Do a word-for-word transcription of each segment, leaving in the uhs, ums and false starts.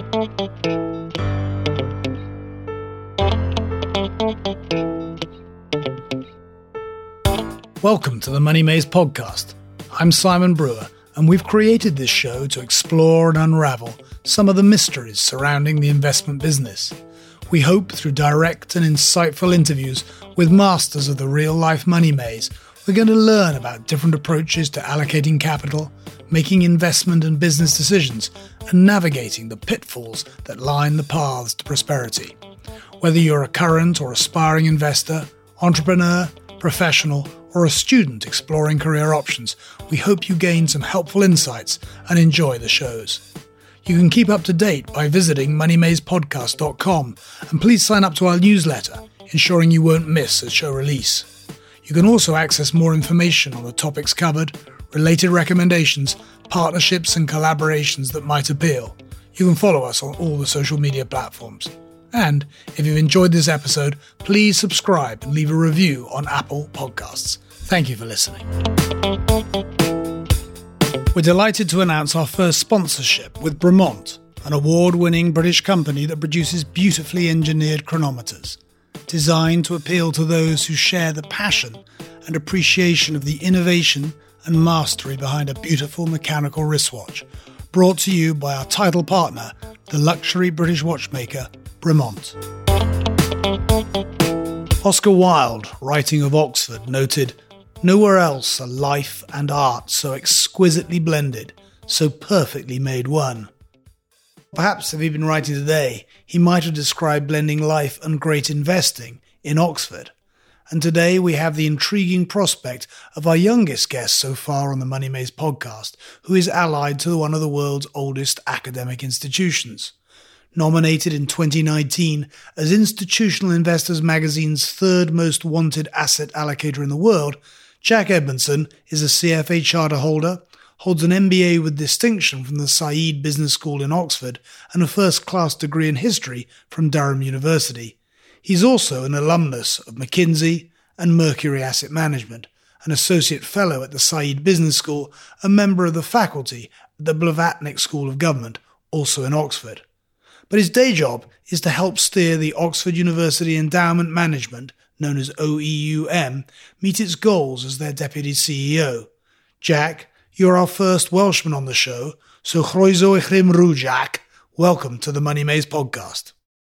Welcome to the Money Maze podcast. I'm Simon Brewer, and we've created this show to explore and unravel some of the mysteries surrounding the investment business. We hope through direct and insightful interviews with masters of the real-life money maze, we're going to learn about different approaches to allocating capital, making investment and business decisions, and navigating the pitfalls that line the paths to prosperity. Whether you're a current or aspiring investor, entrepreneur, professional, or a student exploring career options, we hope you gain some helpful insights and enjoy the shows. You can keep up to date by visiting money maze podcast dot com, and please sign up to our newsletter, ensuring you won't miss a show release. You can also access more information on the topics covered, related recommendations, partnerships and collaborations that might appeal. You can follow us on all the social media platforms. And if you've enjoyed this episode, please subscribe and leave a review on Apple Podcasts. Thank you for listening. We're delighted to announce our first sponsorship with Bremont, an award-winning British company that produces beautifully engineered chronometers, designed to appeal to those who share the passion and appreciation of the innovation and mastery behind a beautiful mechanical wristwatch, brought to you by our title partner, the luxury British watchmaker, Bremont. Oscar Wilde, writing of Oxford, noted, "Nowhere else are life and art so exquisitely blended, so perfectly made one." Perhaps if he'd been writing today, he might have described blending life and great investing in Oxford. And today we have the intriguing prospect of our youngest guest so far on the Money Maze podcast, who is allied to one of the world's oldest academic institutions. Nominated in twenty nineteen as Institutional Investors magazine's third most wanted asset allocator in the world, Jack Edmondson is a C F A charter holder, holds an M B A with distinction from the Saïd Business School in Oxford, and a first-class degree in history from Durham University. He's also an alumnus of McKinsey and Mercury Asset Management, an associate fellow at the Saïd Business School, a member of the faculty at the Blavatnik School of Government, also in Oxford. But his day job is to help steer the Oxford University Endowment Management, known as O E U M, meet its goals as their Deputy C E O. Jack, you're our first Welshman on the show, so chroeso I chymru, Jack. Welcome to the Money Maze podcast.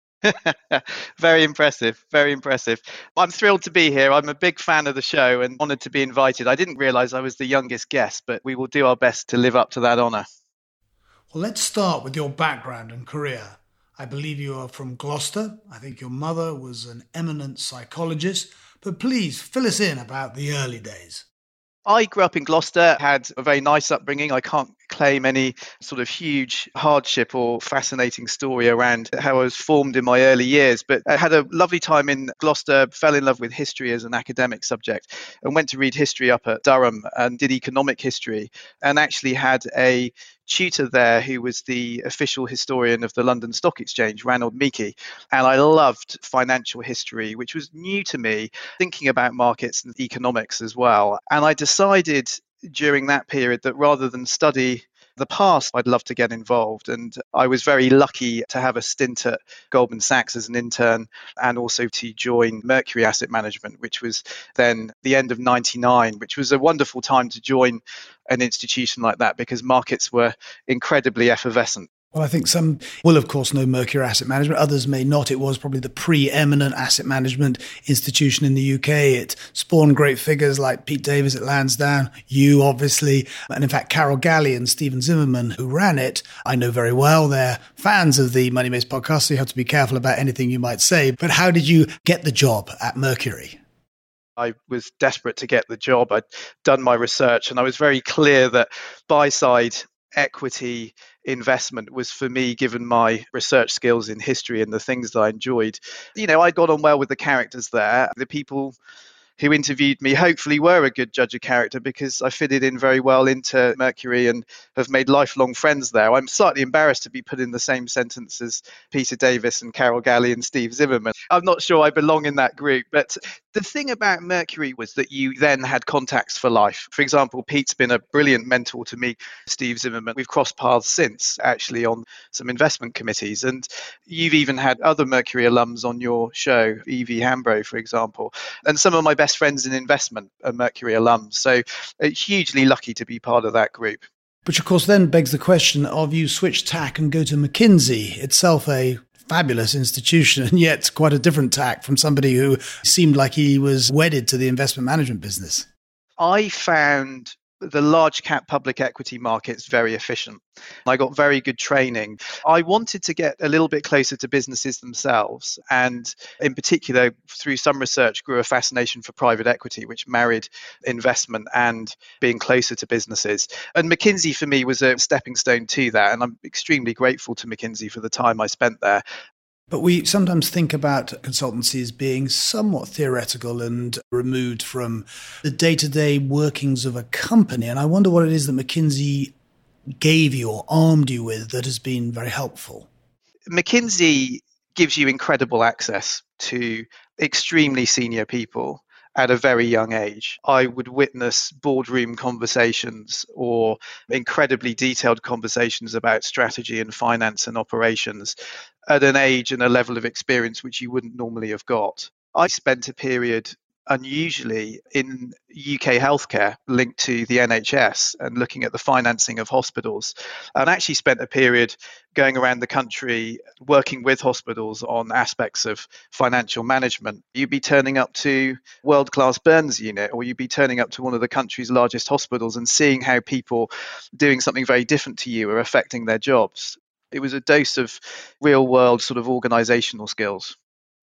Very impressive, very impressive. I'm thrilled to be here. I'm a big fan of the show and honoured to be invited. I didn't realise I was the youngest guest, but we will do our best to live up to that honour. Well, let's start with your background and career. I believe you are from Gloucester. I think your mother was an eminent psychologist, but please fill us in about the early days. I grew up in Gloucester, had a very nice upbringing. I can't claim any sort of huge hardship or fascinating story around how I was formed in my early years, but I had a lovely time in Gloucester, fell in love with history as an academic subject and went to read history up at Durham and did economic history and actually had a tutor there who was the official historian of the London Stock Exchange, Ranald Meeke. And I loved financial history, which was new to me, thinking about markets and economics as well. And I decided during that period that rather than study the past, I'd love to get involved. And I was very lucky to have a stint at Goldman Sachs as an intern and also to join Mercury Asset Management, which was then the end of ninety-nine, which was a wonderful time to join an institution like that because markets were incredibly effervescent. Well, I think some will, of course, know Mercury Asset Management. Others may not. It was probably the preeminent asset management institution in the U K. It spawned great figures like Pete Davis at Lansdowne, you, obviously, and in fact, Carol Galley and Stephen Zimmerman, who ran it, I know very well. They're fans of the Money Maze podcast, so you have to be careful about anything you might say. But how did you get the job at Mercury? I was desperate to get the job. I'd done my research and I was very clear that buy-side equity investment was for me, given my research skills in history and the things that I enjoyed. You know, I got on well with the characters there. The people who interviewed me hopefully were a good judge of character, because I fitted in very well into Mercury and have made lifelong friends there. I'm slightly embarrassed to be put in the same sentence as Peter Davis and Carol Galley and Steve Zimmerman. I'm not sure I belong in that group, but the thing about Mercury was that you then had contacts for life. For example, Pete's been a brilliant mentor to me, Steve Zimmerman. We've crossed paths since, actually, on some investment committees. And you've even had other Mercury alums on your show, Evie Hambro, for example. And some of my best friends in investment are Mercury alums. So uh, hugely lucky to be part of that group. Which, of course, then begs the question of you switch tack and go to McKinsey, itself a fabulous institution, and yet quite a different tack from somebody who seemed like he was wedded to the investment management business. I found the large cap public equity markets very efficient. I got very good training. I wanted to get a little bit closer to businesses themselves, and in particular, through some research, grew a fascination for private equity, which married investment and being closer to businesses. And McKinsey for me was a stepping stone to that, and I'm extremely grateful to McKinsey for the time I spent there. But we sometimes think about consultancies being somewhat theoretical and removed from the day-to-day workings of a company. And I wonder what it is that McKinsey gave you or armed you with that has been very helpful. McKinsey gives you incredible access to extremely senior people at a very young age. I would witness boardroom conversations or incredibly detailed conversations about strategy and finance and operations at an age and a level of experience which you wouldn't normally have got. I spent a period unusually in U K healthcare linked to the N H S and looking at the financing of hospitals, and actually spent a period going around the country working with hospitals on aspects of financial management. You'd be turning up to world-class burns unit, or you'd be turning up to one of the country's largest hospitals and seeing how people doing something very different to you are affecting their jobs. It was a dose of real-world sort of organizational skills.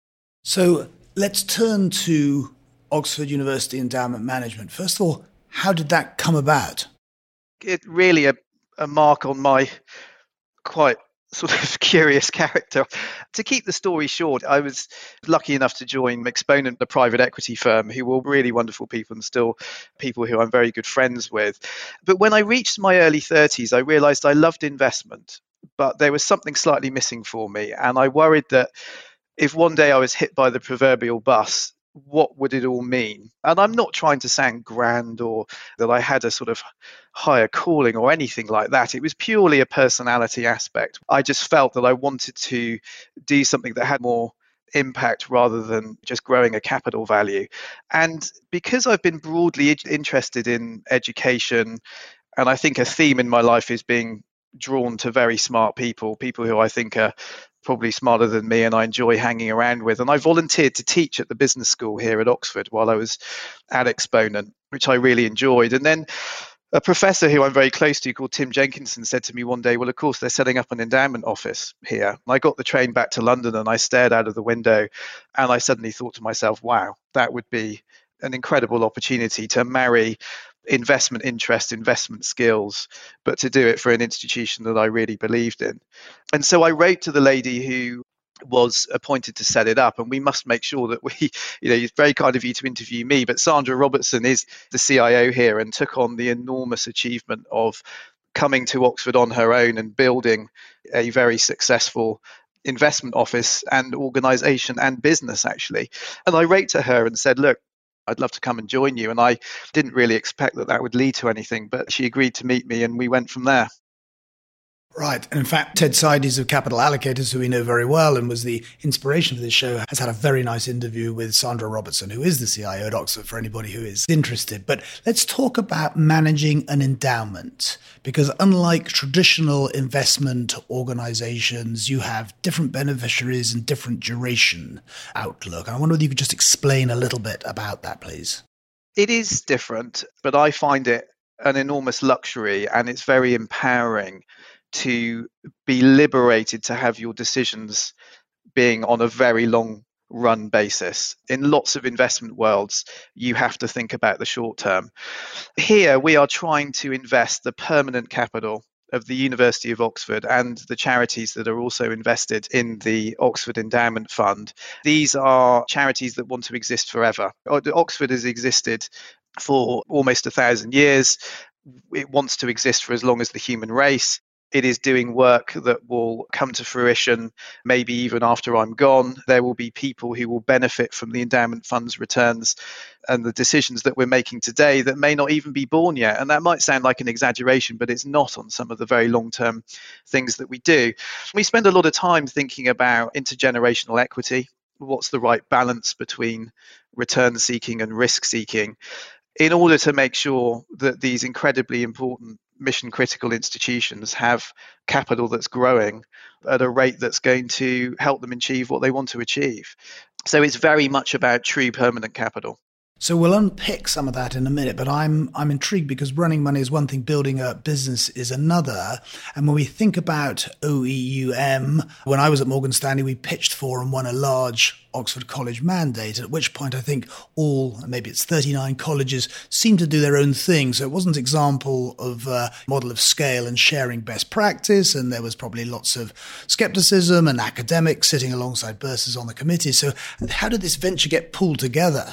So let's turn to Oxford University Endowment Management. First of all, how did that come about? It really a, a mark on my quite sort of curious character. To keep the story short, I was lucky enough to join Exponent, the private equity firm, who were really wonderful people and still people who I'm very good friends with. But when I reached my early thirties, I realized I loved investment, but there was something slightly missing for me. And I worried that if one day I was hit by the proverbial bus, what would it all mean? And I'm not trying to sound grand or that I had a sort of higher calling or anything like that. It was purely a personality aspect. I just felt that I wanted to do something that had more impact rather than just growing a capital value. And because I've been broadly interested in education, and I think a theme in my life is being drawn to very smart people, people who I think are probably smarter than me and I enjoy hanging around with. And I volunteered to teach at the business school here at Oxford while I was at Exponent, which I really enjoyed. And then a professor who I'm very close to called Tim Jenkinson said to me one day, well, of course, they're setting up an endowment office here. And I got the train back to London and I stared out of the window and I suddenly thought to myself, wow, that would be an incredible opportunity to marry investment interest, investment skills, but to do it for an institution that I really believed in. And so I wrote to the lady who was appointed to set it up, and we must make sure that we, you know, it's very kind of you to interview me, but Sandra Robertson is the C I O here and took on the enormous achievement of coming to Oxford on her own and building a very successful investment office and organization and business, actually. And I wrote to her and said, look, I'd love to come and join you. And I didn't really expect that that would lead to anything, but she agreed to meet me and we went from there. Right. And in fact, Ted Seides of Capital Allocators, who we know very well and was the inspiration for this show, has had a very nice interview with Sandra Robertson, who is the C I O at Oxford, for anybody who is interested. But let's talk about managing an endowment, because unlike traditional investment organizations, you have different beneficiaries and different duration outlook. And I wonder whether you could just explain a little bit about that, please. It is different, but I find it an enormous luxury and it's very empowering to be liberated to have your decisions being on a very long run basis. In lots of investment worlds, you have to think about the short term. Here, we are trying to invest the permanent capital of the University of Oxford and the charities that are also invested in the Oxford Endowment Fund. These are charities that want to exist forever. Oxford has existed for almost a thousand years. It wants to exist for as long as the human race. It is doing work that will come to fruition maybe even after I'm gone. There will be people who will benefit from the endowment fund's returns and the decisions that we're making today that may not even be born yet. And that might sound like an exaggeration, but it's not on some of the very long-term things that we do. We spend a lot of time thinking about intergenerational equity. What's the right balance between return seeking and risk seeking, in order to make sure that these incredibly important mission critical institutions have capital that's growing at a rate that's going to help them achieve what they want to achieve. So it's very much about true permanent capital. So we'll unpick some of that in a minute, but I'm I'm intrigued because running money is one thing, building a business is another. And when we think about O E U M, when I was at Morgan Stanley, we pitched for and won a large Oxford College mandate, at which point I think all, maybe it's thirty-nine colleges, seemed to do their own thing. So it wasn't an example of a model of scale and sharing best practice, and there was probably lots of skepticism and academics sitting alongside bursars on the committee. So how did this venture get pulled together?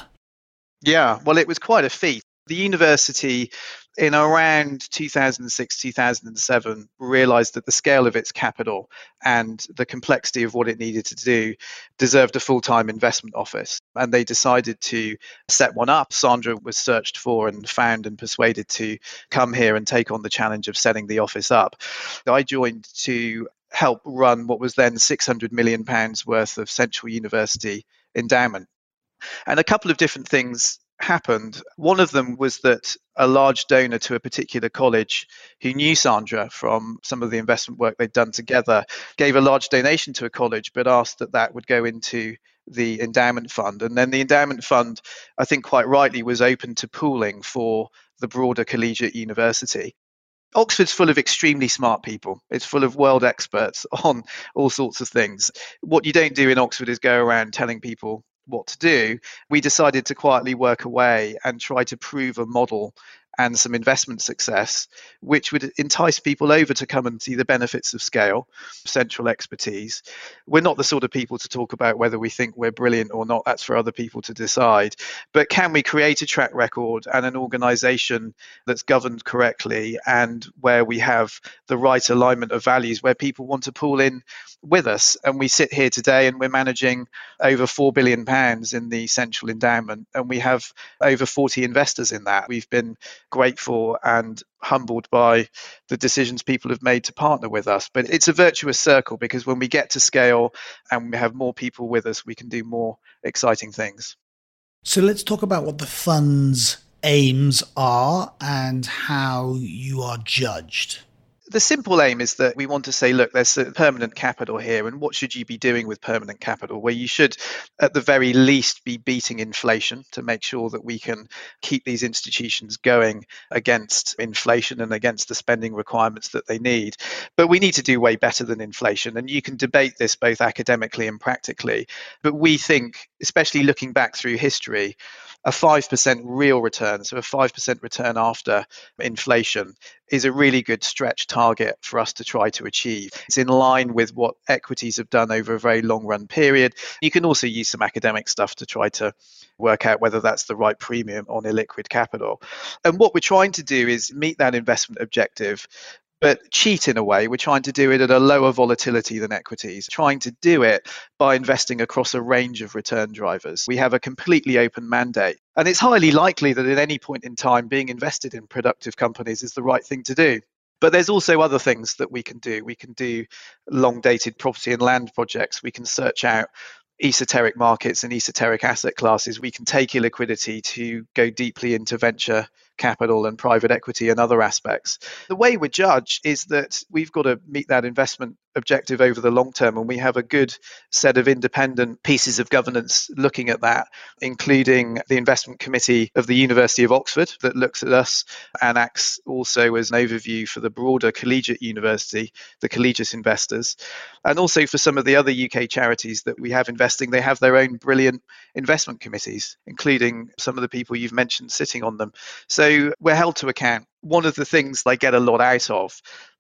Yeah, well, it was quite a feat. The university in around two thousand six, two thousand seven realized that the scale of its capital and the complexity of what it needed to do deserved a full-time investment office. And they decided to set one up. Sandra was searched for and found and persuaded to come here and take on the challenge of setting the office up. I joined to help run what was then six hundred million pounds worth of Central University endowment. And a couple of different things happened. One of them was that a large donor to a particular college who knew Sandra from some of the investment work they'd done together gave a large donation to a college, but asked that that would go into the endowment fund. And then the endowment fund, I think quite rightly, was open to pooling for the broader collegiate university. Oxford's full of extremely smart people. It's full of world experts on all sorts of things. What you don't do in Oxford is go around telling people what to do. We decided to quietly work away and try to prove a model and some investment success, which would entice people over to come and see the benefits of scale, central expertise. We're not the sort of people to talk about whether we think we're brilliant or not. That's for other people to decide. But can we create a track record and an organization that's governed correctly and where we have the right alignment of values, where people want to pool in with us? And we sit here today and we're managing over four billion pounds in the central endowment, and we have over forty investors in that. We've been grateful and humbled by the decisions people have made to partner with us. But it's a virtuous circle, because when we get to scale and we have more people with us, we can do more exciting things. So let's talk about what the fund's aims are and how you are judged. The simple aim is that we want to say, look, there's a permanent capital here, and what should you be doing with permanent capital? Where you should, at the very least, be beating inflation to make sure that we can keep these institutions going against inflation and against the spending requirements that they need. But we need to do way better than inflation, and you can debate this both academically and practically. But we think, especially looking back through history, a five percent real return, so a five percent return after inflation, is a really good stretch target for us to try to achieve. It's in line with what equities have done over a very long run period. You can also use some academic stuff to try to work out whether that's the right premium on illiquid capital. And what we're trying to do is meet that investment objective, but cheat in a way. We're trying to do it at a lower volatility than equities, trying to do it by investing across a range of return drivers. We have a completely open mandate, and it's highly likely that at any point in time, being invested in productive companies is the right thing to do. But there's also other things that we can do. We can do long-dated property and land projects. We can search out esoteric markets and esoteric asset classes. We can take illiquidity to go deeply into venture capital and private equity and other aspects. The way we're judged is that we've got to meet that investment objective over the long term, and we have a good set of independent pieces of governance looking at that, including the investment committee of the University of Oxford that looks at us and acts also as an overview for the broader collegiate university, the collegiate investors, and also for some of the other U K charities that we have investing. They have their own brilliant investment committees, including some of the people you've mentioned sitting on them. So we're held to account. One of the things I get a lot out of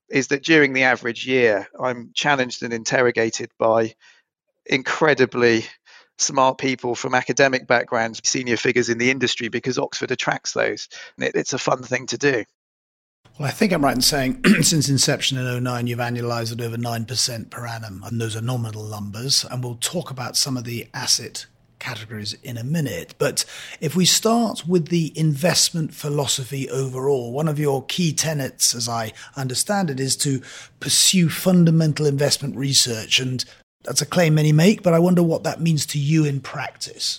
is that during the average year, I'm challenged and interrogated by incredibly smart people from academic backgrounds, senior figures in the industry, because Oxford attracts those. And it, it's a fun thing to do. Well, I think I'm right in saying since inception in oh nine, you've annualized at over nine percent per annum. And those are nominal numbers. And we'll talk about some of the asset categories in a minute. But if we start with the investment philosophy overall, one of your key tenets, as I understand it, is to pursue fundamental investment research. And that's a claim many make, but I wonder what that means to you in practice.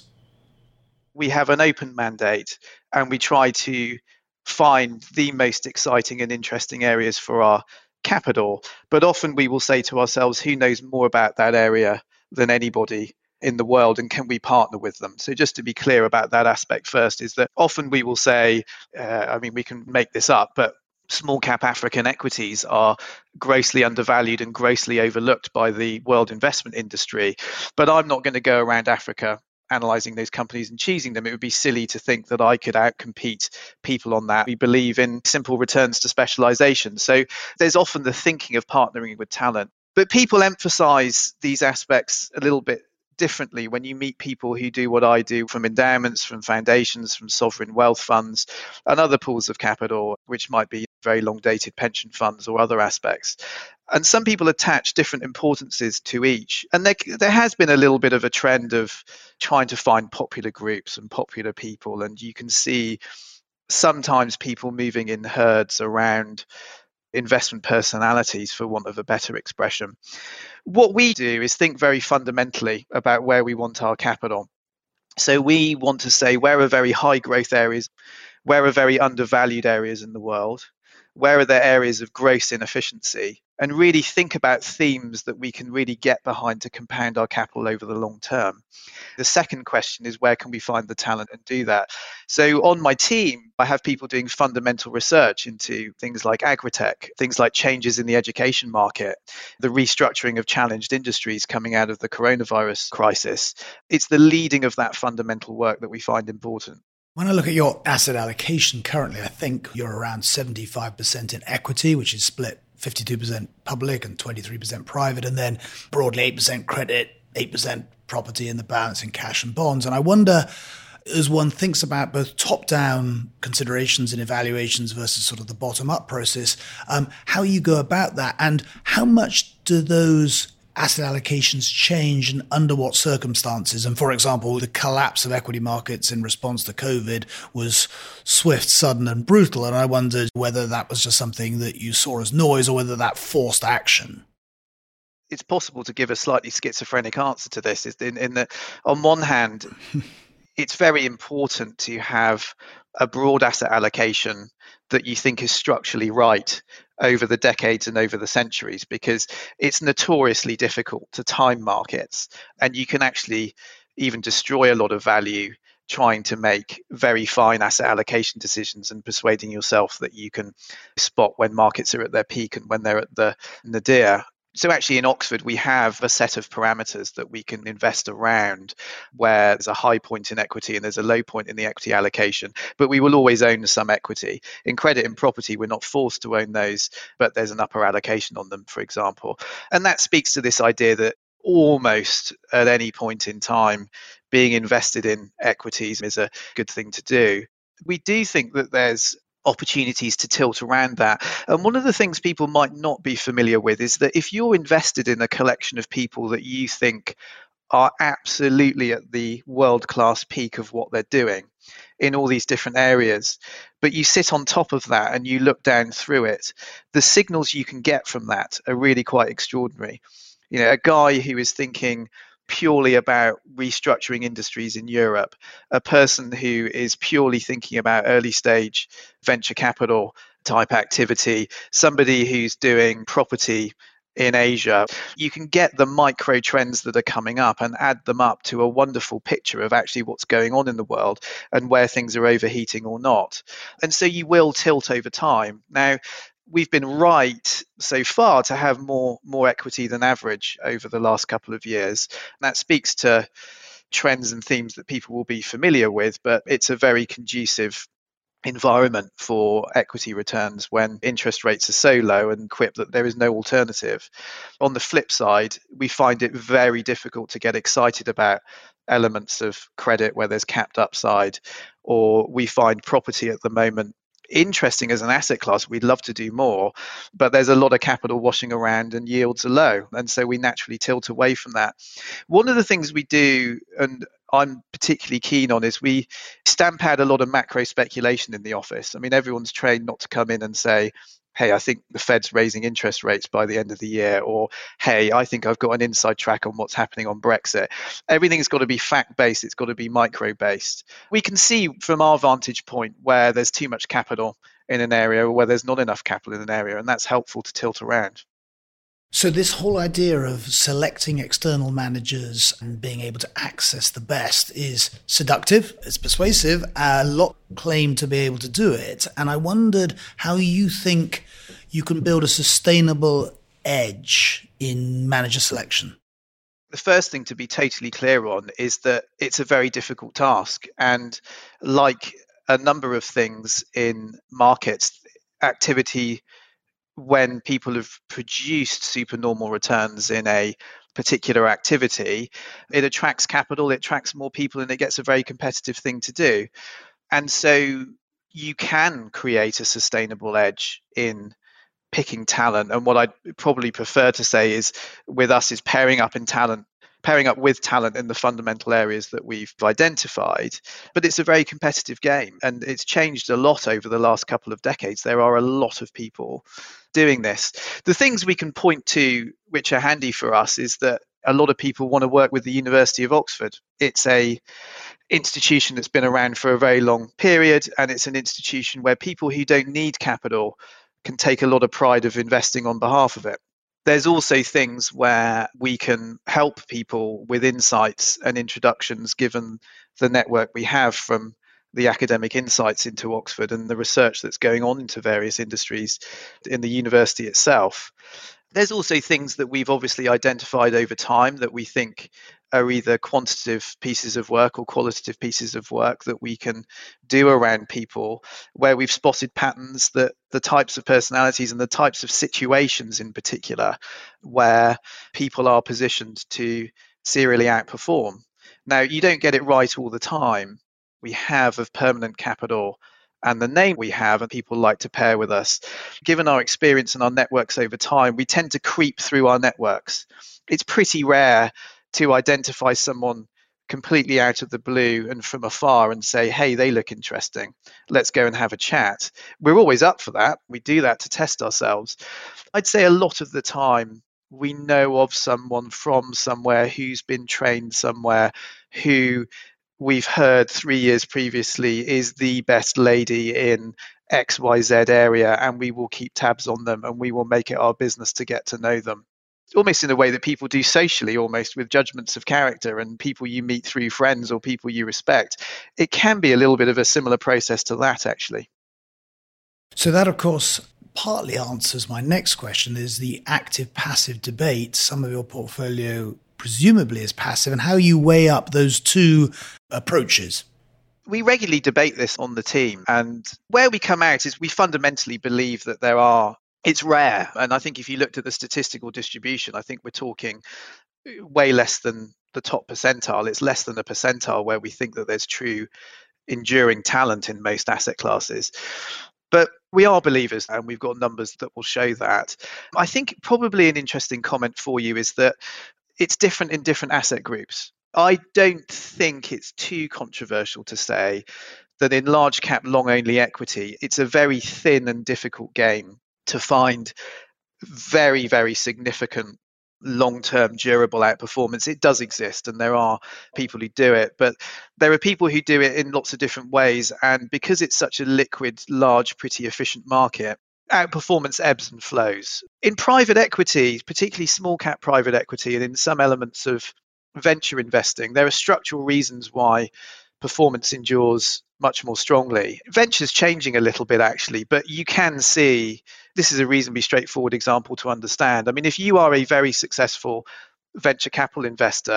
We have an open mandate and we try to find the most exciting and interesting areas for our capital. But often we will say to ourselves, who knows more about that area than anybody in the world, and can we partner with them? So just to be clear about that aspect first, is that often we will say, uh, I mean, we can make this up, but small cap African equities are grossly undervalued and grossly overlooked by the world investment industry. But I'm not going to go around Africa analyzing those companies and choosing them. It would be silly to think that I could outcompete people on that. We believe in simple returns to specialization. So there's often the thinking of partnering with talent. But people emphasize these aspects a little bit differently when you meet people who do what I do, from endowments, from foundations, from sovereign wealth funds, and other pools of capital, which might be very long dated pension funds or other aspects. And some people attach different importances to each. And there, there has been a little bit of a trend of trying to find popular groups and popular people. And you can see sometimes people moving in herds around investment personalities, for want of a better expression. What we do is think very fundamentally about where we want our capital. So we want to say, where are very high growth areas, where are very undervalued areas in the world, where are there areas of gross inefficiency, and really think about themes that we can really get behind to compound our capital over the long term. The second question is, where can we find the talent and do that? So on my team, I have people doing fundamental research into things like agritech, things like changes in the education market, the restructuring of challenged industries coming out of the coronavirus crisis. It's the leading of that fundamental work that we find important. When I look at your asset allocation currently, I think you're around seventy-five percent in equity, which is split fifty-two percent public and twenty-three percent private, and then broadly eight percent credit, eight percent property in the balance in cash and bonds. And I wonder, as one thinks about both top-down considerations and evaluations versus sort of the bottom-up process, um, how you go about that, and how much do those asset allocations change and under what circumstances? And for example, the collapse of equity markets in response to COVID was swift, sudden and brutal. And I wondered whether that was just something that you saw as noise or whether that forced action. It's possible to give a slightly schizophrenic answer to this, is in, in that on one hand, it's very important to have a broad asset allocation that you think is structurally right over the decades and over the centuries, because it's notoriously difficult to time markets, and you can actually even destroy a lot of value trying to make very fine asset allocation decisions and persuading yourself that you can spot when markets are at their peak and when they're at the nadir. So actually in Oxford, we have a set of parameters that we can invest around, where there's a high point in equity and there's a low point in the equity allocation, but we will always own some equity. In credit and property, we're not forced to own those, but there's an upper allocation on them, for example. And that speaks to this idea that almost at any point in time, being invested in equities is a good thing to do. We do think that there's opportunities to tilt around that. And one of the things people might not be familiar with is that if you're invested in a collection of people that you think are absolutely at the world-class peak of what they're doing in all these different areas, but you sit on top of that and you look down through it, the signals you can get from that are really quite extraordinary. You know, a guy who is thinking purely about restructuring industries in Europe, a person who is purely thinking about early stage venture capital type activity, somebody who's doing property in Asia. You can get the micro trends that are coming up and add them up to a wonderful picture of actually what's going on in the world and where things are overheating or not. And so you will tilt over time. Now, we've been right so far to have more more equity than average over the last couple of years. And that speaks to trends and themes that people will be familiar with, but it's a very conducive environment for equity returns when interest rates are so low and quip that there is no alternative. On the flip side, we find it very difficult to get excited about elements of credit where there's capped upside, or we find property at the moment interesting as an asset class. We'd love to do more, but there's a lot of capital washing around and yields are low, and so we naturally tilt away from that. One of the things we do, and I'm particularly keen on, is we stamp out a lot of macro speculation in the office. I mean, everyone's trained not to come in and say, hey, I think the Fed's raising interest rates by the end of the year, or hey, I think I've got an inside track on what's happening on Brexit. Everything's got to be fact-based. It's got to be micro-based. We can see from our vantage point where there's too much capital in an area or where there's not enough capital in an area, and that's helpful to tilt around. So this whole idea of selecting external managers and being able to access the best is seductive, it's persuasive, a lot claim to be able to do it. And I wondered how you think you can build a sustainable edge in manager selection. The first thing to be totally clear on is that it's a very difficult task. And like a number of things in markets, activity when people have produced supernormal returns in a particular activity, it attracts capital, it attracts more people, and it gets a very competitive thing to do. And so you can create a sustainable edge in picking talent. And what I'd probably prefer to say is with us is pairing up in talent, pairing up with talent in the fundamental areas that we've identified. But it's a very competitive game, and it's changed a lot over the last couple of decades. There are a lot of people doing this. The things we can point to which are handy for us is that a lot of people want to work with the University of Oxford. It's a institution that's been around for a very long period, and it's an institution where people who don't need capital can take a lot of pride of investing on behalf of it. There's also things where we can help people with insights and introductions, given the network we have from the academic insights into Oxford and the research that's going on into various industries in the university itself. There's also things that we've obviously identified over time that we think are either quantitative pieces of work or qualitative pieces of work that we can do around people, where we've spotted patterns that the types of personalities and the types of situations in particular where people are positioned to serially outperform. Now, you don't get it right all the time. We have of permanent capital and the name we have and people like to pair with us. Given our experience and our networks over time, we tend to creep through our networks. It's pretty rare to identify someone completely out of the blue and from afar and say, hey, they look interesting. Let's go and have a chat. We're always up for that. We do that to test ourselves. I'd say a lot of the time we know of someone from somewhere who's been trained somewhere, who we've heard three years previously is the best lady in X Y Z area, and we will keep tabs on them and we will make it our business to get to know them. Almost in a way that people do socially, almost with judgments of character and people you meet through friends or people you respect. It can be a little bit of a similar process to that, actually. So that, of course, partly answers my next question, is the active-passive debate. Some of your portfolio presumably is passive, and how you weigh up those two approaches. We regularly debate this on the team, and where we come out is we fundamentally believe that there are, it's rare. And I think if you looked at the statistical distribution, I think we're talking way less than the top percentile. It's less than a percentile where we think that there's true enduring talent in most asset classes. But we are believers, and we've got numbers that will show that. I think probably an interesting comment for you is that it's different in different asset groups. I don't think it's too controversial to say that in large cap long only equity, it's a very thin and difficult game to find very, very significant long-term durable outperformance. It does exist, and there are people who do it, but there are people who do it in lots of different ways. And because it's such a liquid, large, pretty efficient market, outperformance ebbs and flows. In private equity, particularly small cap private equity, and in some elements of venture investing, there are structural reasons why performance endures much more strongly. Venture's changing a little bit, actually, but you can see this is a reasonably straightforward example to understand. I mean, if you are a very successful venture capital investor,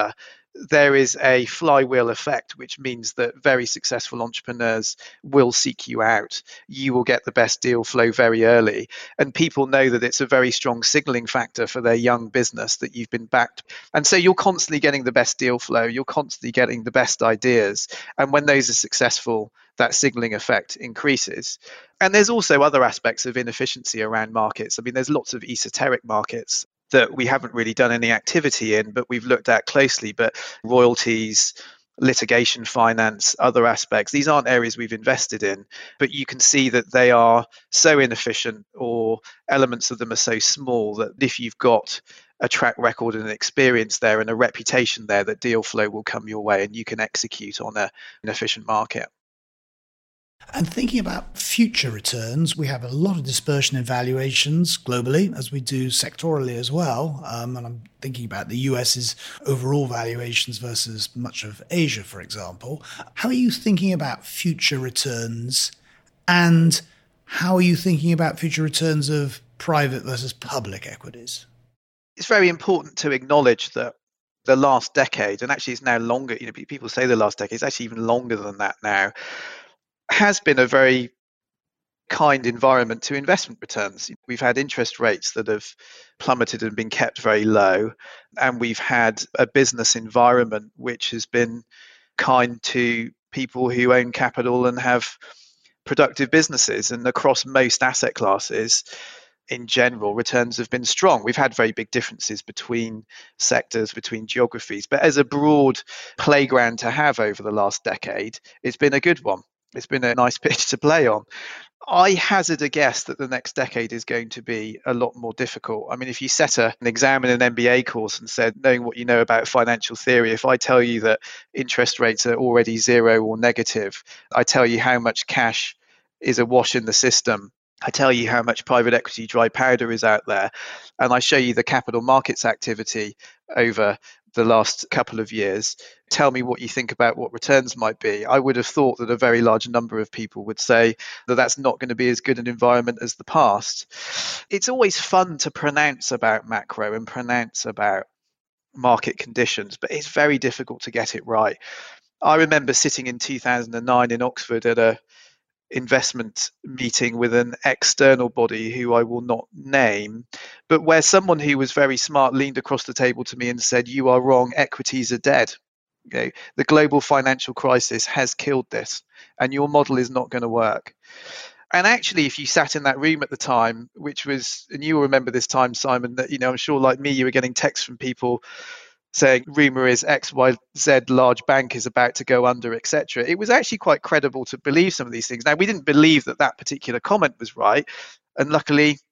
there is a flywheel effect, which means that very successful entrepreneurs will seek you out. You will get the best deal flow very early. And people know that it's a very strong signaling factor for their young business that you've been backed. And so you're constantly getting the best deal flow. You're constantly getting the best ideas. And when those are successful, that signaling effect increases. And there's also other aspects of inefficiency around markets. I mean, there's lots of esoteric markets that we haven't really done any activity in, but we've looked at closely. But royalties, litigation finance, other aspects, these aren't areas we've invested in, but you can see that they are so inefficient, or elements of them are so small, that if you've got a track record and an experience there and a reputation there, that deal flow will come your way and you can execute on a, an efficient market. And thinking about future returns, we have a lot of dispersion in valuations globally, as we do sectorally as well. Um, and I'm thinking about the US's overall valuations versus much of Asia, for example. How are you thinking about future returns, and how are you thinking about future returns of private versus public equities? It's very important to acknowledge that the last decade, and actually it's now longer, you know, people say the last decade, it's actually even longer than that now, has been a very kind environment to investment returns. We've had interest rates that have plummeted and been kept very low, and we've had a business environment which has been kind to people who own capital and have productive businesses. And across most asset classes, in general, returns have been strong. We've had very big differences between sectors, between geographies, but as a broad playground to have over the last decade, it's been a good one. It's been a nice pitch to play on. I hazard a guess that the next decade is going to be a lot more difficult. I mean, if you set a, an exam in an M B A course and said, knowing what you know about financial theory, if I tell you that interest rates are already zero or negative, I tell you how much cash is awash in the system, I tell you how much private equity dry powder is out there, and I show you the capital markets activity over the last couple of years, tell me what you think about what returns might be. I would have thought that a very large number of people would say that that's not going to be as good an environment as the past. It's always fun to pronounce about macro and pronounce about market conditions, but it's very difficult to get it right. I remember sitting in two thousand nine in Oxford at a investment meeting with an external body who I will not name, but where someone who was very smart leaned across the table to me and said, "You are wrong, equities are dead. Okay, the global financial crisis has killed this, and your model is not going to work." And actually, if you sat in that room at the time, which was, and you will remember this time, Simon, that, you know, I'm sure like me, you were getting texts from people saying rumor is X Y Z large bank is about to go under, et cetera. It was actually quite credible to believe some of these things. Now, we didn't believe that that particular comment was right, and luckily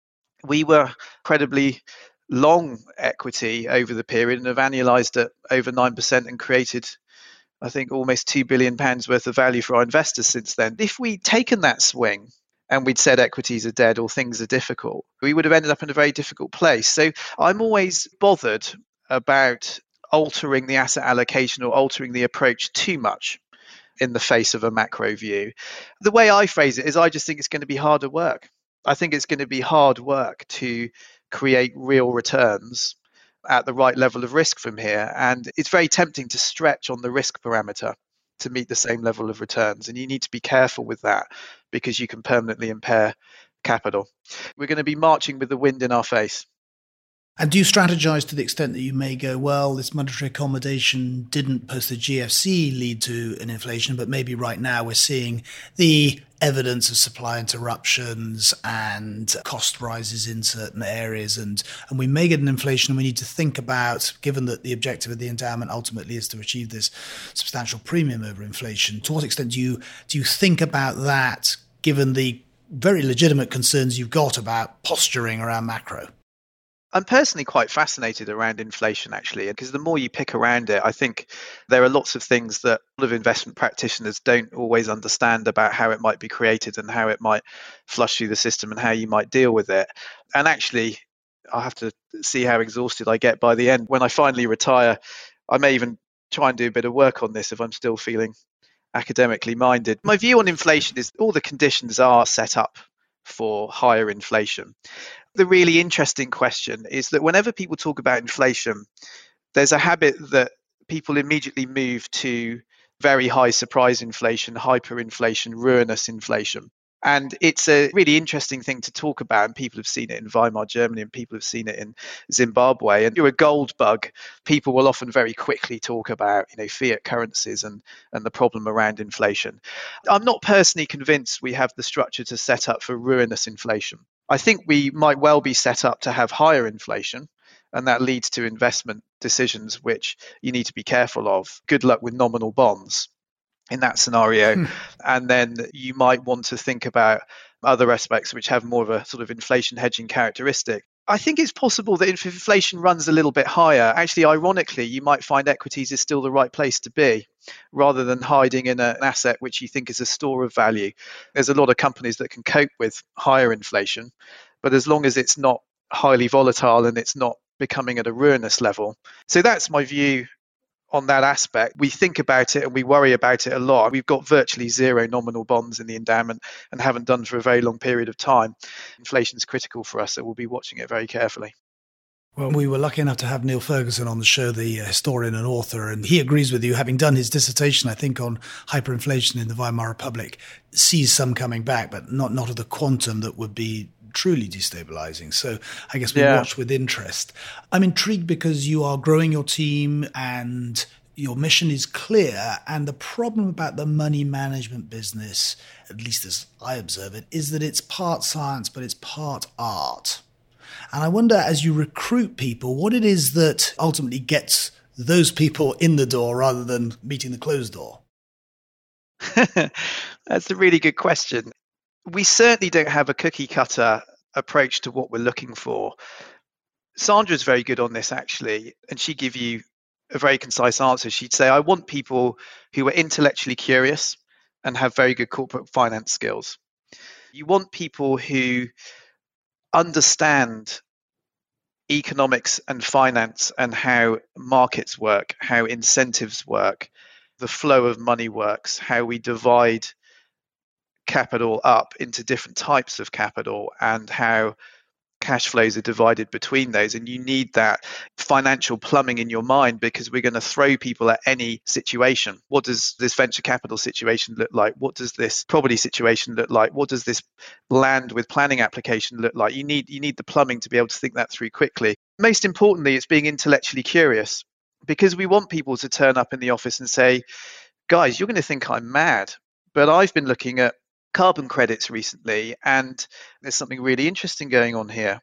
we were incredibly long equity over the period and have annualized at over nine percent and created, I think, almost two billion pounds worth of value for our investors since then. If we'd taken that swing and we'd said equities are dead or things are difficult, we would have ended up in a very difficult place. So I'm always bothered about altering the asset allocation or altering the approach too much in the face of a macro view. The way I phrase it is I just think it's going to be harder work. I think it's going to be hard work to create real returns at the right level of risk from here. And it's very tempting to stretch on the risk parameter to meet the same level of returns. And you need to be careful with that because you can permanently impair capital. We're going to be marching with the wind in our face. And do you strategize to the extent that you may go, well, this monetary accommodation didn't post the G F C lead to an inflation, but maybe right now we're seeing the evidence of supply interruptions and cost rises in certain areas, and, and we may get an inflation, and we need to think about, given that the objective of the endowment ultimately is to achieve this substantial premium over inflation, to what extent do you do you think about that, given the very legitimate concerns you've got about posturing around macro? I'm personally quite fascinated around inflation, actually, because the more you pick around it, I think there are lots of things that a lot of investment practitioners don't always understand about how it might be created and how it might flush through the system and how you might deal with it. And actually, I'll have to see how exhausted I get by the end. When I finally retire, I may even try and do a bit of work on this if I'm still feeling academically minded. My view on inflation is all the conditions are set up for higher inflation. The really interesting question is that whenever people talk about inflation, there's a habit that people immediately move to very high surprise inflation, hyperinflation, ruinous inflation. And it's a really interesting thing to talk about. And people have seen it in Weimar Germany and people have seen it in Zimbabwe. And you're a gold bug. People will often very quickly talk about, you know, fiat currencies and, and the problem around inflation. I'm not personally convinced we have the structure to set up for ruinous inflation. I think we might well be set up to have higher inflation. And that leads to investment decisions, which you need to be careful of. Good luck with nominal bonds in that scenario. Hmm. And then you might want to think about other aspects which have more of a sort of inflation hedging characteristic. I think it's possible that if inflation runs a little bit higher, actually, ironically, you might find equities is still the right place to be rather than hiding in a, an asset which you think is a store of value. There's a lot of companies that can cope with higher inflation, but as long as it's not highly volatile and it's not becoming at a ruinous level. So that's my view on that aspect. We think about it and we worry about it a lot. We've got virtually zero nominal bonds in the endowment and haven't done for a very long period of time. Inflation is critical for us, so we'll be watching it very carefully. Well, we were lucky enough to have Neil Ferguson on the show, the historian and author, and he agrees with you, having done his dissertation, I think, on hyperinflation in the Weimar Republic, sees some coming back, but not, not of the quantum that would be truly destabilizing. So I guess we yeah. watch with interest. I'm intrigued because you are growing your team and your mission is clear. And the problem about the money management business, at least as I observe it, is that it's part science, but it's part art. And I wonder, as you recruit people, what it is that ultimately gets those people in the door rather than meeting the closed door. That's a really good question. We certainly don't have a cookie cutter approach to what we're looking for. Sandra's very good on this, actually, and she'd give you a very concise answer. She'd say, I want people who are intellectually curious and have very good corporate finance skills. You want people who understand economics and finance and how markets work, how incentives work, the flow of money works, how we divide capital up into different types of capital and how cash flows are divided between those. And you need that financial plumbing in your mind because we're going to throw people at any situation. What does this venture capital situation look like? What does this property situation look like? What does this land with planning application look like? You need you need the plumbing to be able to think that through quickly. Most importantly, it's being intellectually curious because we want people to turn up in the office and say, guys, you're going to think I'm mad, but I've been looking at carbon credits recently and there's something really interesting going on here.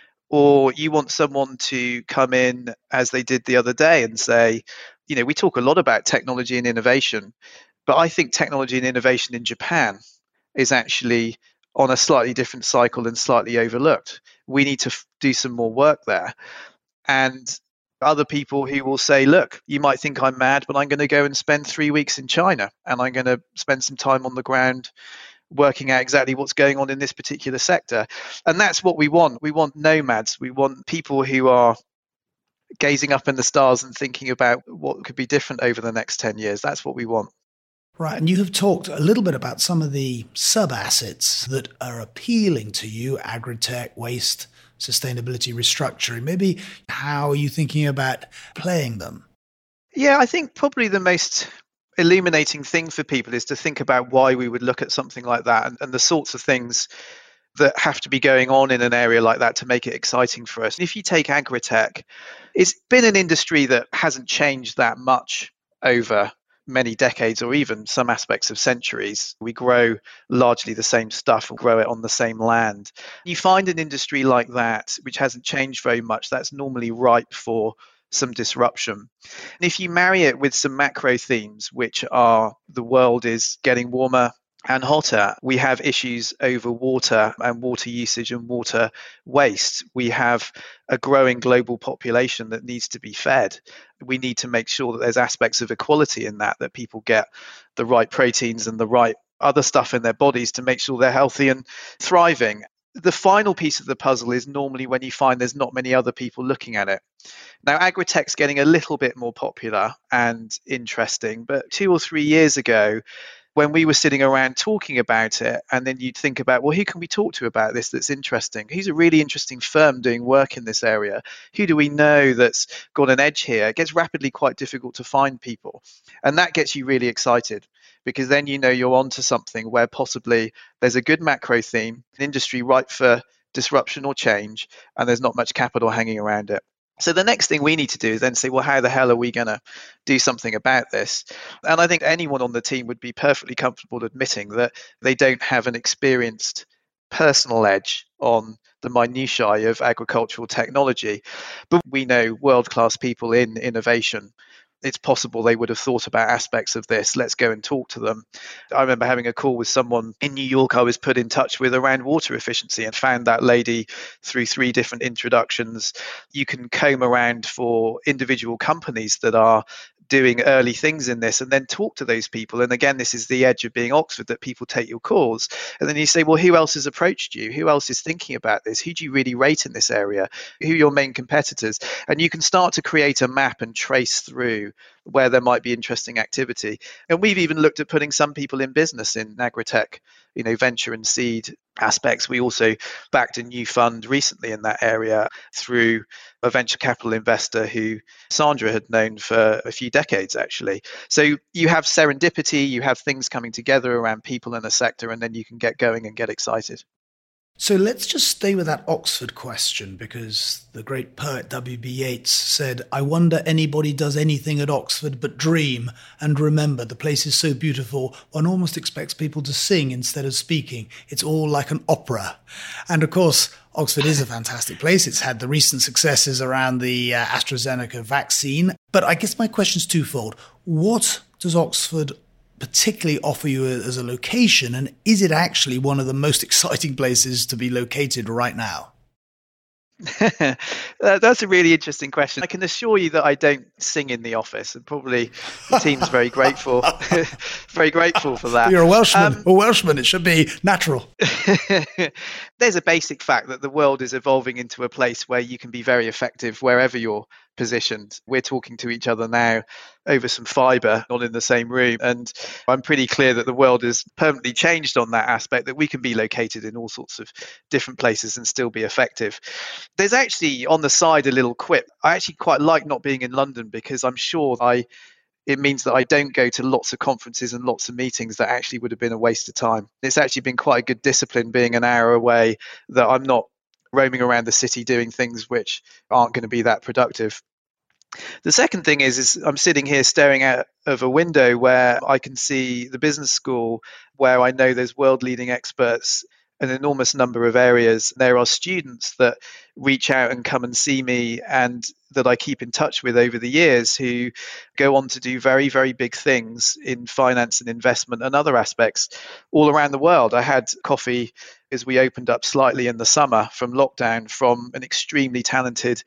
Or you want someone to come in as they did the other day and say, you know, we talk a lot about technology and innovation, but I think technology and innovation in Japan is actually on a slightly different cycle and slightly overlooked. We need to f- do some more work there. And other people who will say, look, you might think I'm mad, but I'm going to go and spend three weeks in China and I'm going to spend some time on the ground working out exactly what's going on in this particular sector. And that's what we want. We want nomads. We want people who are gazing up in the stars and thinking about what could be different over the next ten years. That's what we want. Right. And you have talked a little bit about some of the sub-assets that are appealing to you, agri-tech, waste, sustainability, restructuring. Maybe how are you thinking about playing them? Yeah, I think probably the most illuminating thing for people is to think about why we would look at something like that and, and the sorts of things that have to be going on in an area like that to make it exciting for us. If you take agri-tech, it's been an industry that hasn't changed that much over many decades or even some aspects of centuries. We grow largely the same stuff or grow it on the same land. You find an industry like that, which hasn't changed very much, that's normally ripe for some disruption. And if you marry it with some macro themes, which are the world is getting warmer and hotter, we have issues over water and water usage and water waste. We have a growing global population that needs to be fed. We need to make sure that there's aspects of equality in that, that people get the right proteins and the right other stuff in their bodies to make sure they're healthy and thriving. The final piece of the puzzle is normally when you find there's not many other people looking at it. Now, agri-tech's getting a little bit more popular and interesting, but two or three years ago, when we were sitting around talking about it, and then you'd think about, well, who can we talk to about this that's interesting? Who's a really interesting firm doing work in this area? Who do we know that's got an edge here? It gets rapidly quite difficult to find people. And that gets you really excited, because then you know you're onto something where possibly there's a good macro theme, an industry ripe for disruption or change, and there's not much capital hanging around it. So the next thing we need to do is then say, well, how the hell are we going to do something about this? And I think anyone on the team would be perfectly comfortable admitting that they don't have an experienced personal edge on the minutiae of agricultural technology. But we know world-class people in innovation. It's possible they would have thought about aspects of this. Let's go and talk to them. I remember having a call with someone in New York I was put in touch with around water efficiency, and found that lady through three different introductions. You can comb around for individual companies that are doing early things in this, and then talk to those people. And again, this is the edge of being Oxford, that people take your calls. And then you say, well, who else has approached you? Who else is thinking about this? Who do you really rate in this area? Who are your main competitors? And you can start to create a map and trace through where there might be interesting activity. And we've even looked at putting some people in business in agritech, you know, venture and seed aspects. We also backed a new fund recently in that area through a venture capital investor who Sandra had known for a few decades, actually. So you have serendipity, you have things coming together around people in a sector, and then you can get going and get excited. So let's just stay with that Oxford question, because the great poet W B Yeats said, I wonder anybody does anything at Oxford but dream and remember. The place is so beautiful, one almost expects people to sing instead of speaking. It's all like an opera. And of course, Oxford is a fantastic place. It's had the recent successes around the uh, AstraZeneca vaccine. But I guess my question's twofold. What does Oxford particularly offer you as a location, and is it actually one of the most exciting places to be located right now? That's a really interesting question. I can assure you that I don't sing in the office, and probably the team's very grateful, very grateful for that. You're a Welshman. Um, a Welshman. It should be natural. There's a basic fact that the world is evolving into a place where you can be very effective wherever you're positioned. We're talking to each other now over some fibre, not in the same room. And I'm pretty clear that the world has permanently changed on that aspect, that we can be located in all sorts of different places and still be effective. There's actually on the side a little quip. I actually quite like not being in London, because I'm sure I it means that I don't go to lots of conferences and lots of meetings that actually would have been a waste of time. It's actually been quite a good discipline being an hour away, that I'm not roaming around the city doing things which aren't going to be that productive. The second thing is, is I'm sitting here staring out of a window where I can see the business school, where I know there's world-leading experts, an enormous number of areas. There are students that reach out and come and see me, and that I keep in touch with over the years, who go on to do very, very big things in finance and investment and other aspects all around the world. I had coffee as we opened up slightly in the summer from lockdown from an extremely talented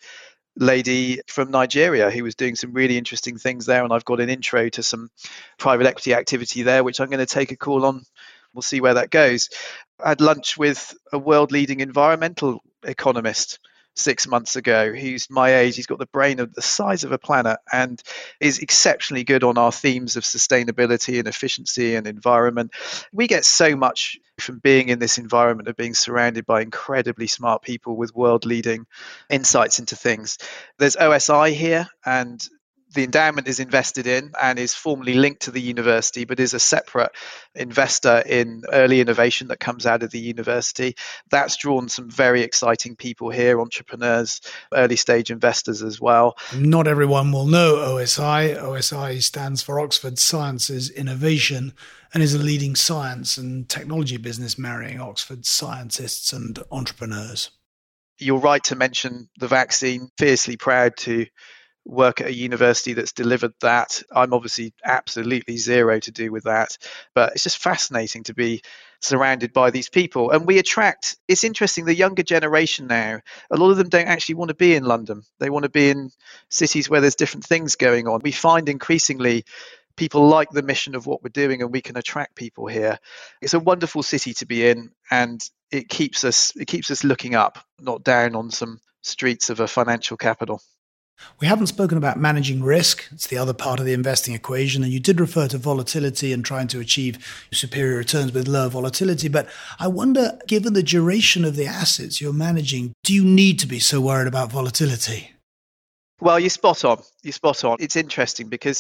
lady from Nigeria who was doing some really interesting things there, and I've got an intro to some private equity activity there, which I'm going to take a call on. We'll see where that goes. I had lunch with a world-leading environmental economist six months ago who's my age. He's got the brain of the size of a planet and is exceptionally good on our themes of sustainability and efficiency and environment. We get so much from being in this environment of being surrounded by incredibly smart people with world-leading insights into things. There's O S I here, and the endowment is invested in and is formally linked to the university, but is a separate investor in early innovation that comes out of the university. That's drawn some very exciting people here, entrepreneurs, early stage investors as well. Not everyone will know O S I. O S I stands for Oxford Sciences Innovation, and is a leading science and technology business marrying Oxford scientists and entrepreneurs. You're right to mention the vaccine. Fiercely proud to work at a university that's delivered that. I'm obviously absolutely zero to do with that, but it's just fascinating to be surrounded by these people. And we attract, it's interesting, the younger generation now, a lot of them don't actually want to be in London. They want to be in cities where there's different things going on. We find increasingly people like the mission of what we're doing, and we can attract people here. It's a wonderful city to be in, and it keeps us it keeps us looking up, not down on some streets of a financial capital. We haven't spoken about managing risk. It's the other part of the investing equation. And you did refer to volatility and trying to achieve superior returns with low volatility. But I wonder, given the duration of the assets you're managing, do you need to be so worried about volatility? Well, you're spot on. You're spot on. It's interesting because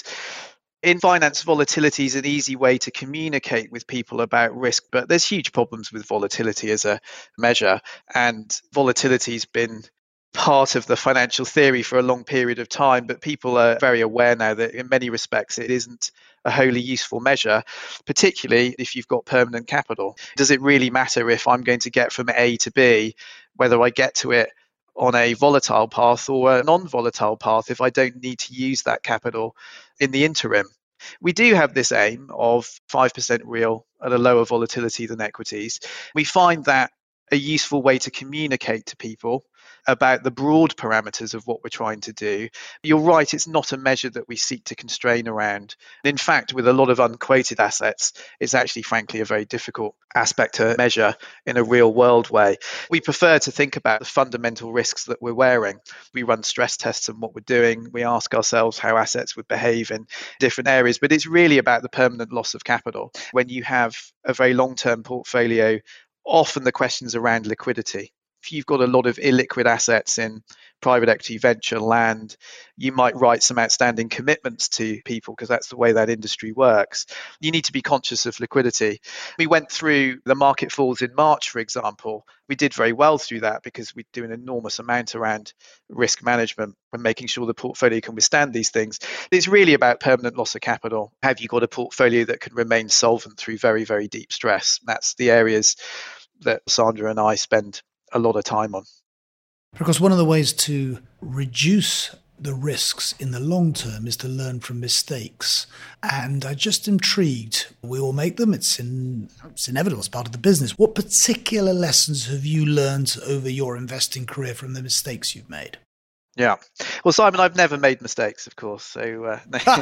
in finance, volatility is an easy way to communicate with people about risk, but there's huge problems with volatility as a measure. And volatility's been part of the financial theory for a long period of time, but people are very aware now that in many respects it isn't a wholly useful measure, particularly if you've got permanent capital. Does it really matter if I'm going to get from A to B, whether I get to it on a volatile path or a non-volatile path if I don't need to use that capital in the interim? We do have this aim of five percent real at a lower volatility than equities. We find that a useful way to communicate to people about the broad parameters of what we're trying to do. You're right, it's not a measure that we seek to constrain around. In fact, with a lot of unquoted assets, it's actually, frankly, a very difficult aspect to measure in a real world way. We prefer to think about the fundamental risks that we're wearing. We run stress tests on what we're doing. We ask ourselves how assets would behave in different areas, but it's really about the permanent loss of capital. When you have a very long-term portfolio, often the questions around liquidity. If you've got a lot of illiquid assets in private equity, venture, land, you might write some outstanding commitments to people because that's the way that industry works. You need to be conscious of liquidity. We went through the market falls in March, for example. We did very well through that because we do an enormous amount around risk management and making sure the portfolio can withstand these things. It's really about permanent loss of capital. Have you got a portfolio that can remain solvent through very, very deep stress? That's the areas that Sandra and I spend a lot of time on. Because one of the ways to reduce the risks in the long term is to learn from mistakes. And I'm just intrigued. We all make them. It's, in, it's inevitable. It's part of the business. What particular lessons have you learned over your investing career from the mistakes you've made? Yeah. Well, Simon, I've never made mistakes, of course. So uh,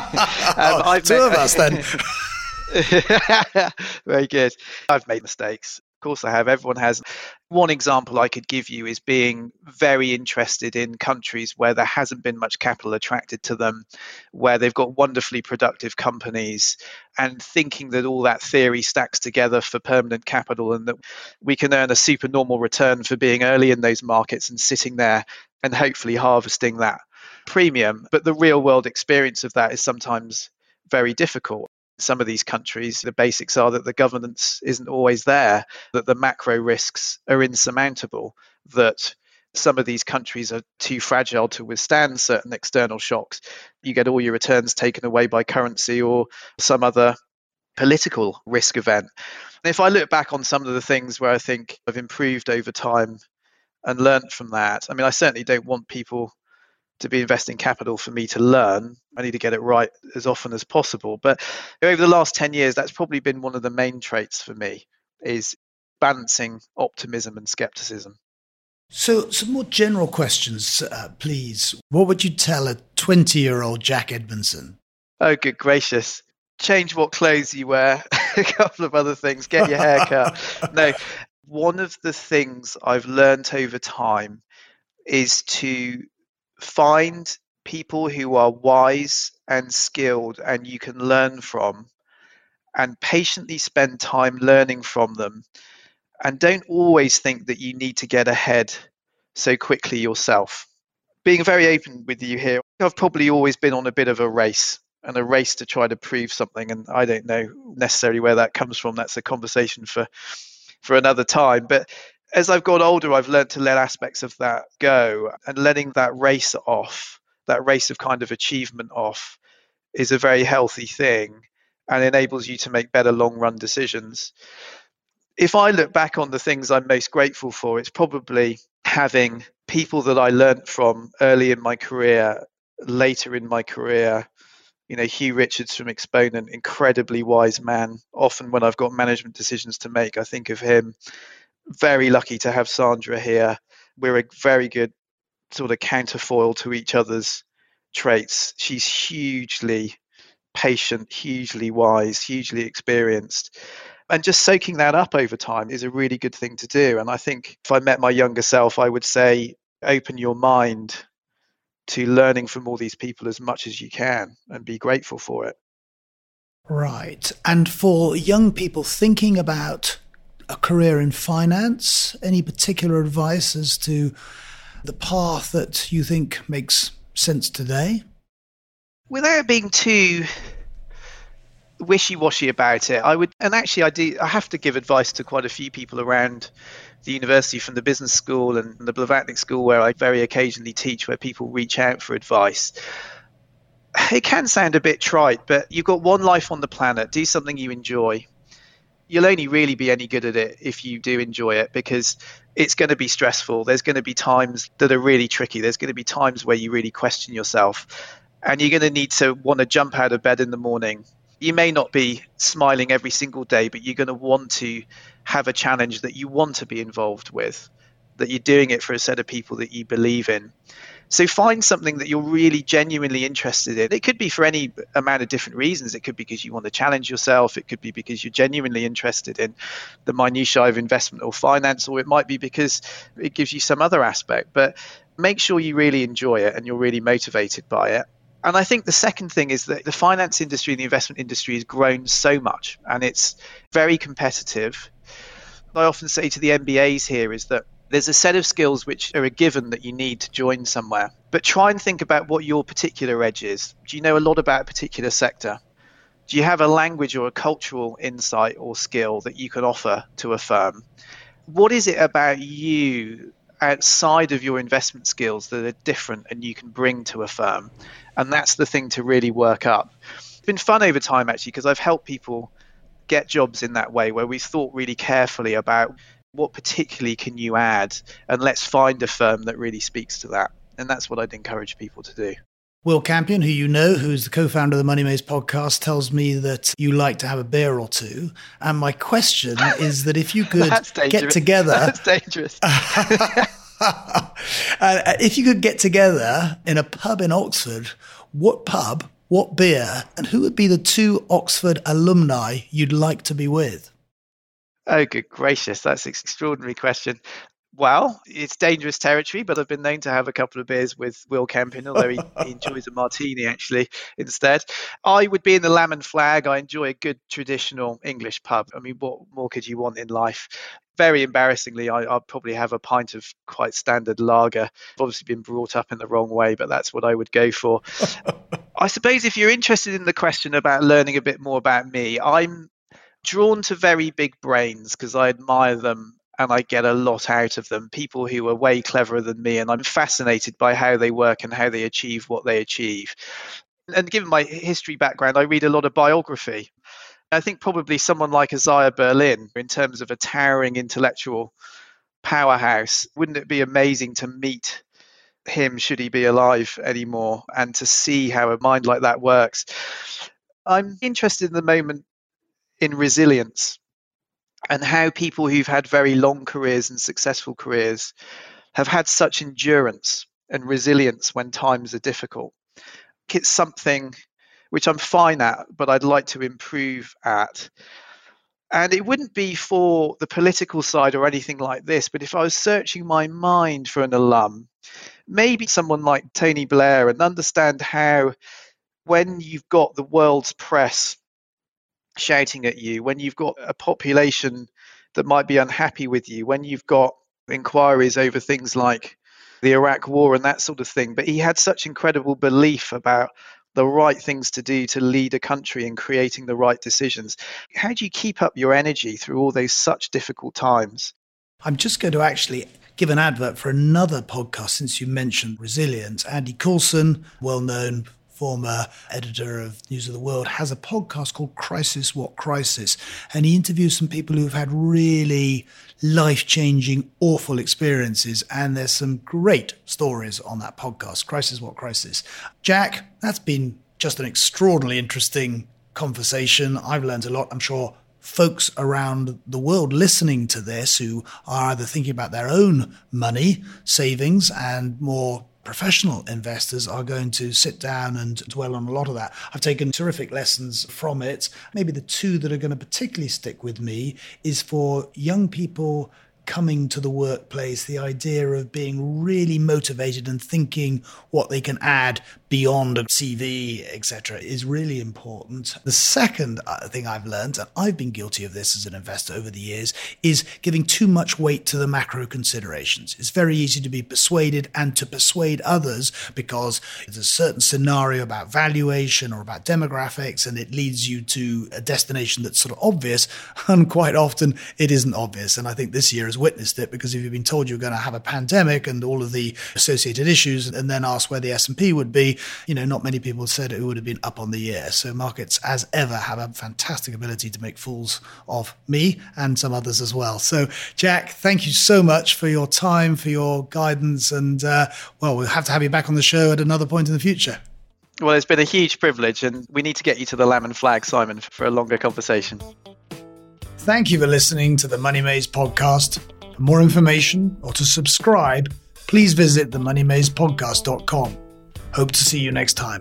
um, I've two made, of us then. Very good. I've made mistakes. Of course I have. Everyone has. One example I could give you is being very interested in countries where there hasn't been much capital attracted to them, where they've got wonderfully productive companies, and thinking that all that theory stacks together for permanent capital and that we can earn a supernormal return for being early in those markets and sitting there and hopefully harvesting that premium. But the real world experience of that is sometimes very difficult. Some of these countries, the basics are that the governance isn't always there, that the macro risks are insurmountable, that some of these countries are too fragile to withstand certain external shocks. You get all your returns taken away by currency or some other political risk event. And if I look back on some of the things where I think I've improved over time and learned from that, I mean, I certainly don't want people to be investing capital for me to learn. I need to get it right as often as possible. But over the last ten years, that's probably been one of the main traits for me, is balancing optimism and skepticism. So some more general questions, uh, please. What would you tell a twenty-year-old Jack Edmondson? Oh, good gracious. Change what clothes you wear, a couple of other things, get your hair cut. No, one of the things I've learned over time is to find people who are wise and skilled and you can learn from, and patiently spend time learning from them. And don't always think that you need to get ahead so quickly yourself. Being very open with you here, I've probably always been on a bit of a race and a race to try to prove something. And I don't know necessarily where that comes from. That's a conversation for, for another time. But as I've got older, I've learned to let aspects of that go, and letting that race off, that race of kind of achievement off, is a very healthy thing and enables you to make better long run decisions. If I look back on the things I'm most grateful for, it's probably having people that I learned from early in my career, later in my career. You know, Hugh Richards from Exponent, incredibly wise man. Often when I've got management decisions to make, I think of him. Very lucky to have Sandra here. We're a very good sort of counterfoil to each other's traits. She's hugely patient, hugely wise, hugely experienced. And just soaking that up over time is a really good thing to do. And I think if I met my younger self, I would say, open your mind to learning from all these people as much as you can and be grateful for it. Right. And for young people thinking about a career in finance, any particular advice as to the path that you think makes sense today? Without being too wishy-washy about it, I would, and actually I do, I have to give advice to quite a few people around the university, from the business school and the Blavatnik school, where I very occasionally teach, where people reach out for advice. It can sound a bit trite, but you've got one life on the planet. Do something you enjoy. You'll only really be any good at it if you do enjoy it, because it's going to be stressful. There's going to be times that are really tricky. There's going to be times where you really question yourself, and you're going to need to want to jump out of bed in the morning. You may not be smiling every single day, but you're going to want to have a challenge that you want to be involved with, that you're doing it for a set of people that you believe in. So find something that you're really genuinely interested in. It could be for any amount of different reasons. It could be because you want to challenge yourself. It could be because you're genuinely interested in the minutiae of investment or finance, or it might be because it gives you some other aspect. But make sure you really enjoy it and you're really motivated by it. And I think the second thing is that the finance industry and the investment industry has grown so much, and it's very competitive. I often say to the M B As here is that there's a set of skills which are a given that you need to join somewhere. But try and think about what your particular edge is. Do you know a lot about a particular sector? Do you have a language or a cultural insight or skill that you can offer to a firm? What is it about you outside of your investment skills that are different and you can bring to a firm? And that's the thing to really work up. It's been fun over time, actually, because I've helped people get jobs in that way, where we've thought really carefully about what particularly can you add, and let's find a firm that really speaks to that. And that's what I'd encourage people to do. Will Campion, who you know, who's the co-founder of the Money Maze podcast, tells me that you like to have a beer or two. And my question is that if you could get together... That's dangerous. uh, if you could get together in a pub in Oxford, what pub, what beer, and who would be the two Oxford alumni you'd like to be with? Oh, good gracious. That's an extraordinary question. Well, it's dangerous territory, but I've been known to have a couple of beers with Will Campion, although he, he enjoys a martini, actually, instead. I would be in the Lamb and Flag. I enjoy a good traditional English pub. I mean, what more could you want in life? Very embarrassingly, I, I'll probably have a pint of quite standard lager. I've obviously been brought up in the wrong way, but that's what I would go for. I suppose if you're interested in the question about learning a bit more about me, I'm drawn to very big brains because I admire them and I get a lot out of them. People who are way cleverer than me, and I'm fascinated by how they work and how they achieve what they achieve. And given my history background, I read a lot of biography. I think probably someone like Isaiah Berlin, in terms of a towering intellectual powerhouse, wouldn't it be amazing to meet him should he be alive anymore, and to see how a mind like that works? I'm interested in the moment in resilience and how people who've had very long careers and successful careers have had such endurance and resilience when times are difficult. It's something which I'm fine at, but I'd like to improve at. And it wouldn't be for the political side or anything like this, but if I was searching my mind for an alum, maybe someone like Tony Blair, and understand how when you've got the world's press shouting at you, when you've got a population that might be unhappy with you, when you've got inquiries over things like the Iraq war and that sort of thing. But he had such incredible belief about the right things to do to lead a country and creating the right decisions. How do you keep up your energy through all those such difficult times? I'm just going to actually give an advert for another podcast since you mentioned resilience. Andy Coulson, well-known former editor of News of the World, has a podcast called Crisis What Crisis, and he interviews some people who've had really life-changing, awful experiences, and there's some great stories on that podcast, Crisis What Crisis. Jack, that's been just an extraordinarily interesting conversation. I've learned a lot. I'm sure folks around the world listening to this who are either thinking about their own money, savings, and more professional investors are going to sit down and dwell on a lot of that. I've taken terrific lessons from it. Maybe the two that are going to particularly stick with me is for young people coming to the workplace, the idea of being really motivated and thinking what they can add beyond a C V, et cetera, is really important. The second thing I've learned, and I've been guilty of this as an investor over the years, is giving too much weight to the macro considerations. It's very easy to be persuaded and to persuade others because there's a certain scenario about valuation or about demographics, and it leads you to a destination that's sort of obvious, and quite often it isn't obvious. And I think this year has witnessed it, because if you've been told you're going to have a pandemic and all of the associated issues, and then asked where the S and P would be, you know, not many people said it would have been up on the year. So markets, as ever, have a fantastic ability to make fools of me and some others as well. So, Jack, thank you so much for your time, for your guidance, and uh, well, we'll have to have you back on the show at another point in the future. Well, it's been a huge privilege, and we need to get you to the Lamb and Flag, Simon, for a longer conversation. Thank you for listening to the Money Maze podcast. For more information or to subscribe, please visit the money maze podcast dot com. Hope to see you next time.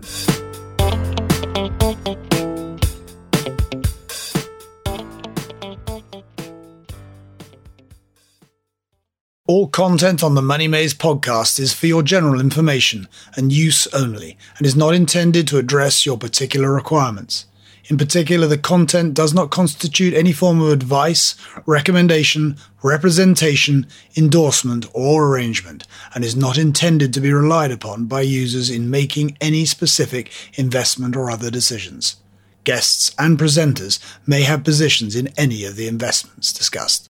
All content on the Money Maze podcast is for your general information and use only, and is not intended to address your particular requirements. In particular, the content does not constitute any form of advice, recommendation, representation, endorsement, or arrangement, and is not intended to be relied upon by users in making any specific investment or other decisions. Guests and presenters may have positions in any of the investments discussed.